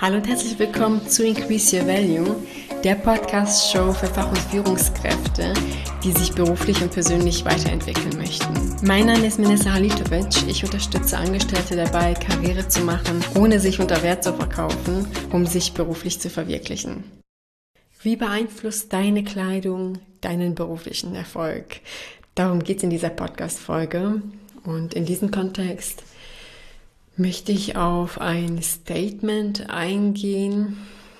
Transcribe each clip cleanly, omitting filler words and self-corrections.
Hallo und herzlich willkommen zu Increase Your Value, der Podcast-Show für Fach- und Führungskräfte, die sich beruflich und persönlich weiterentwickeln möchten. Mein Name ist Minessa Halitovic. Ich unterstütze Angestellte dabei, Karriere zu machen, ohne sich unter Wert zu verkaufen, um sich beruflich zu verwirklichen. Wie beeinflusst deine Kleidung deinen beruflichen Erfolg? Darum geht es in dieser Podcast-Folge. Und in diesem Kontext möchte ich auf ein Statement eingehen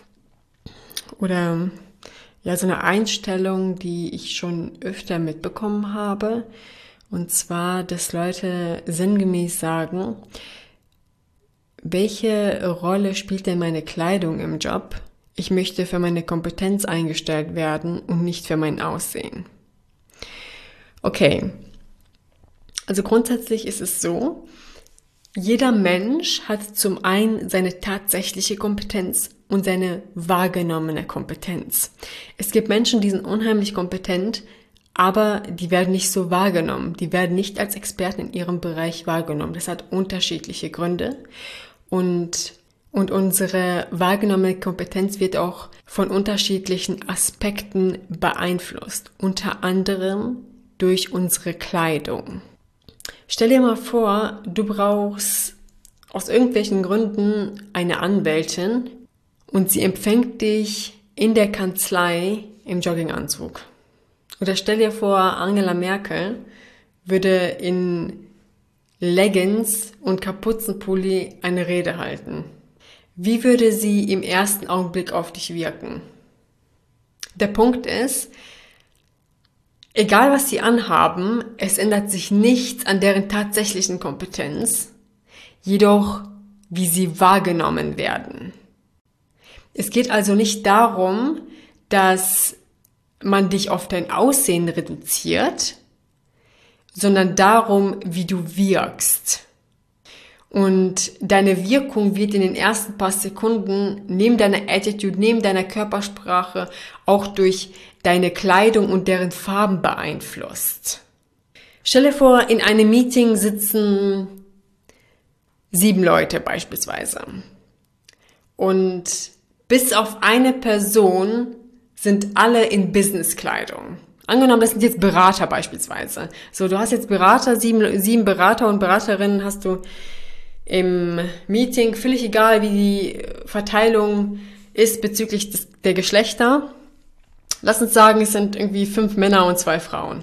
oder so eine Einstellung, die ich schon öfter mitbekommen habe. Und zwar, dass Leute sinngemäß sagen, welche Rolle spielt denn meine Kleidung im Job? Ich möchte für meine Kompetenz eingestellt werden und nicht für mein Aussehen. Okay, also grundsätzlich ist es so, jeder Mensch hat zum einen seine tatsächliche Kompetenz und seine wahrgenommene Kompetenz. Es gibt Menschen, die sind unheimlich kompetent, aber die werden nicht so wahrgenommen. Die werden nicht als Experten in ihrem Bereich wahrgenommen. Das hat unterschiedliche Gründe. Und unsere wahrgenommene Kompetenz wird auch von unterschiedlichen Aspekten beeinflusst. Unter anderem durch unsere Kleidung. Stell dir mal vor, du brauchst aus irgendwelchen Gründen eine Anwältin und sie empfängt dich in der Kanzlei im Jogginganzug. Oder stell dir vor, Angela Merkel würde in Leggings und Kapuzenpulli eine Rede halten. Wie würde sie im ersten Augenblick auf dich wirken? Der Punkt ist, egal was sie anhaben, es ändert sich nichts an deren tatsächlichen Kompetenz, jedoch wie sie wahrgenommen werden. Es geht also nicht darum, dass man dich auf dein Aussehen reduziert, sondern darum, wie du wirkst. Und deine Wirkung wird in den ersten paar Sekunden neben deiner Attitude, neben deiner Körpersprache auch durch deine Kleidung und deren Farben beeinflusst. Stell dir vor, in einem Meeting sitzen 7 Leute beispielsweise. Und bis auf eine Person sind alle in Businesskleidung. Angenommen, das sind jetzt Berater beispielsweise. So, du hast jetzt Berater, sieben Berater und Beraterinnen hast du im Meeting, völlig egal, wie die Verteilung ist bezüglich der Geschlechter. Lass uns sagen, es sind irgendwie 5 Männer und 2 Frauen.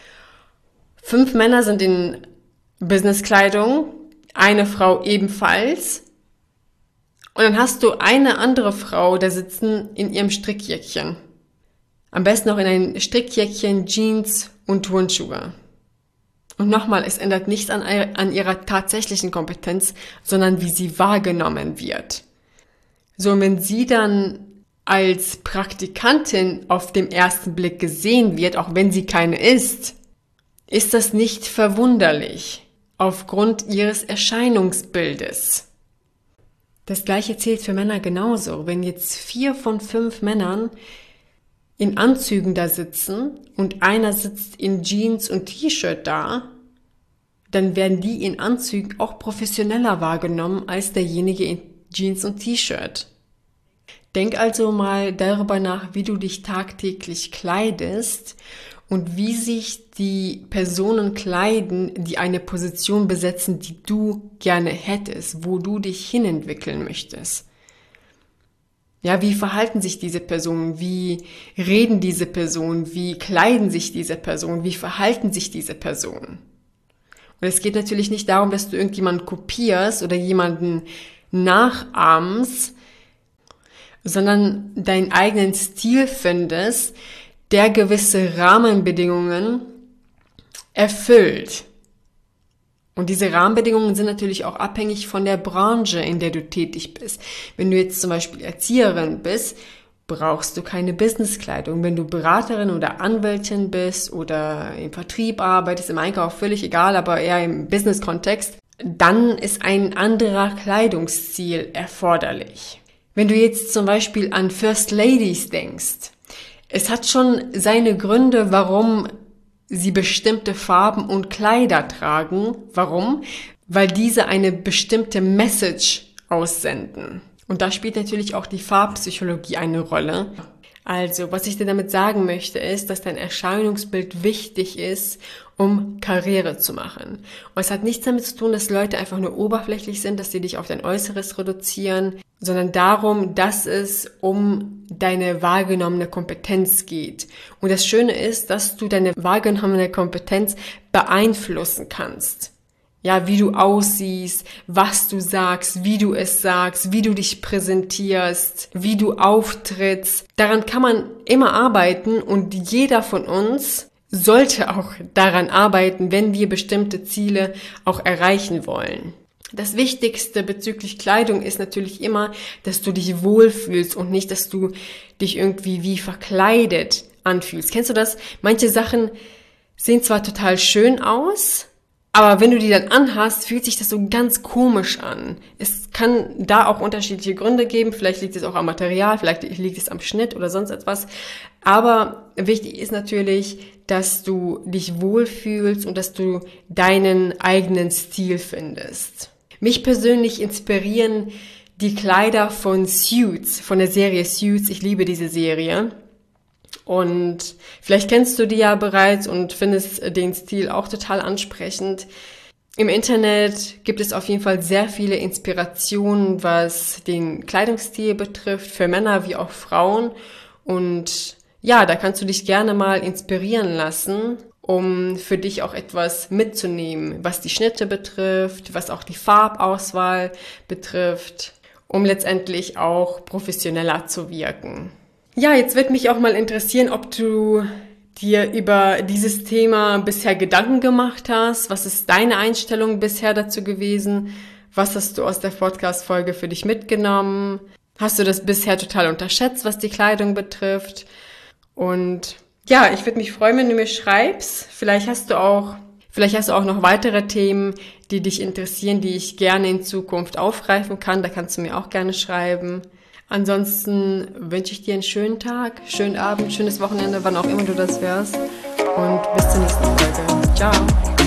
5 Männer sind in Businesskleidung, eine Frau ebenfalls. Und dann hast du eine andere Frau, da sitzen in ihrem Strickjäckchen. Am besten noch in ein Strickjäckchen, Jeans und Turnschuhe. Und nochmal, es ändert nichts an ihrer tatsächlichen Kompetenz, sondern wie sie wahrgenommen wird. So, und wenn sie dann als Praktikantin auf dem ersten Blick gesehen wird, auch wenn sie keine ist das nicht verwunderlich aufgrund ihres Erscheinungsbildes. Das Gleiche zählt für Männer genauso. Wenn jetzt 4 von 5 Männern in Anzügen da sitzen und einer sitzt in Jeans und T-Shirt da, dann werden die in Anzügen auch professioneller wahrgenommen als derjenige in Jeans und T-Shirt. Denk also mal darüber nach, wie du dich tagtäglich kleidest und wie sich die Personen kleiden, die eine Position besetzen, die du gerne hättest, wo du dich hinentwickeln möchtest. Ja, wie verhalten sich diese Personen? Wie reden diese Personen? Wie kleiden sich diese Personen? Wie verhalten sich diese Personen? Und es geht natürlich nicht darum, dass du irgendjemanden kopierst oder jemanden nachahmst, sondern deinen eigenen Stil findest, der gewisse Rahmenbedingungen erfüllt. Und diese Rahmenbedingungen sind natürlich auch abhängig von der Branche, in der du tätig bist. Wenn du jetzt zum Beispiel Erzieherin bist, brauchst du keine Businesskleidung. Wenn du Beraterin oder Anwältin bist oder im Vertrieb arbeitest, im Einkauf, völlig egal, aber eher im Business-Kontext, dann ist ein anderer Kleidungsstil erforderlich. Wenn du jetzt zum Beispiel an First Ladies denkst, es hat schon seine Gründe, warum sie bestimmte Farben und Kleider tragen. Warum? Weil diese eine bestimmte Message aussenden. Und da spielt natürlich auch die Farbpsychologie eine Rolle. Also, was ich dir damit sagen möchte, ist, dass dein Erscheinungsbild wichtig ist, um Karriere zu machen. Und es hat nichts damit zu tun, dass Leute einfach nur oberflächlich sind, dass sie dich auf dein Äußeres reduzieren, sondern darum, dass es um deine wahrgenommene Kompetenz geht. Und das Schöne ist, dass du deine wahrgenommene Kompetenz beeinflussen kannst. Ja, wie du aussiehst, was du sagst, wie du es sagst, wie du dich präsentierst, wie du auftrittst. Daran kann man immer arbeiten und jeder von uns sollte auch daran arbeiten, wenn wir bestimmte Ziele auch erreichen wollen. Das Wichtigste bezüglich Kleidung ist natürlich immer, dass du dich wohlfühlst und nicht, dass du dich irgendwie wie verkleidet anfühlst. Kennst du das? Manche Sachen sehen zwar total schön aus, aber wenn du die dann anhast, fühlt sich das so ganz komisch an. Es kann da auch unterschiedliche Gründe geben. Vielleicht liegt es auch am Material, vielleicht liegt es am Schnitt oder sonst etwas. Aber wichtig ist natürlich, dass du dich wohlfühlst und dass du deinen eigenen Stil findest. Mich persönlich inspirieren die Kleider von Suits, von der Serie Suits. Ich liebe diese Serie. Und vielleicht kennst du die ja bereits und findest den Stil auch total ansprechend. Im Internet gibt es auf jeden Fall sehr viele Inspirationen, was den Kleidungsstil betrifft, für Männer wie auch Frauen. Und ja, da kannst du dich gerne mal inspirieren lassen, um für dich auch etwas mitzunehmen, was die Schnitte betrifft, was auch die Farbauswahl betrifft, um letztendlich auch professioneller zu wirken. Ja, jetzt wird mich auch mal interessieren, ob du dir über dieses Thema bisher Gedanken gemacht hast. Was ist deine Einstellung bisher dazu gewesen? Was hast du aus der Podcast-Folge für dich mitgenommen? Hast du das bisher total unterschätzt, was die Kleidung betrifft? Und ja, ich würde mich freuen, wenn du mir schreibst. Vielleicht hast du auch noch weitere Themen, die dich interessieren, die ich gerne in Zukunft aufgreifen kann. Da kannst du mir auch gerne schreiben. Ansonsten wünsche ich dir einen schönen Tag, schönen Abend, schönes Wochenende, wann auch immer du das hörst. Und bis zur nächsten Folge. Ciao.